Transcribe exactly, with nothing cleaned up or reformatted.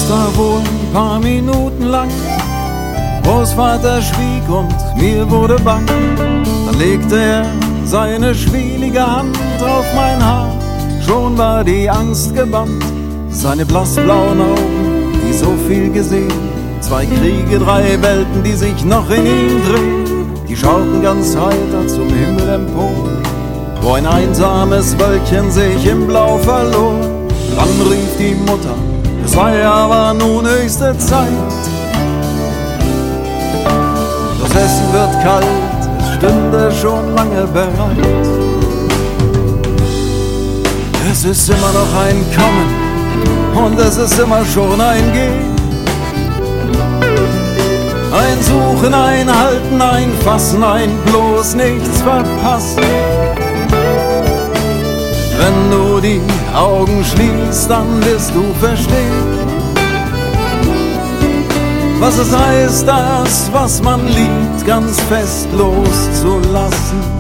da wohl ein paar Minuten lang. Großvater schwieg und mir wurde bang. Dann legte er seine schwielige Hand auf mein Haar. Schon war die Angst gebannt. Seine blassblauen Augen, die so viel gesehen. Zwei Kriege, drei Welten, die sich noch in ihm drehen. Die schauten ganz heiter zum Himmel empor, wo ein einsames Wölkchen sich im Blau verlor. Dann rief die Mutter, es sei aber nun höchste Zeit. Das Essen wird kalt, es stünde schon lange bereit. Es ist immer noch ein Kommen und es ist immer schon ein Gehen. Ein Suchen, ein Halten, ein Fassen, ein bloß nichts verpassen. Wenn du die Augen schließt, dann wirst du verstehen, was es heißt, das, was man liebt, ganz fest loszulassen.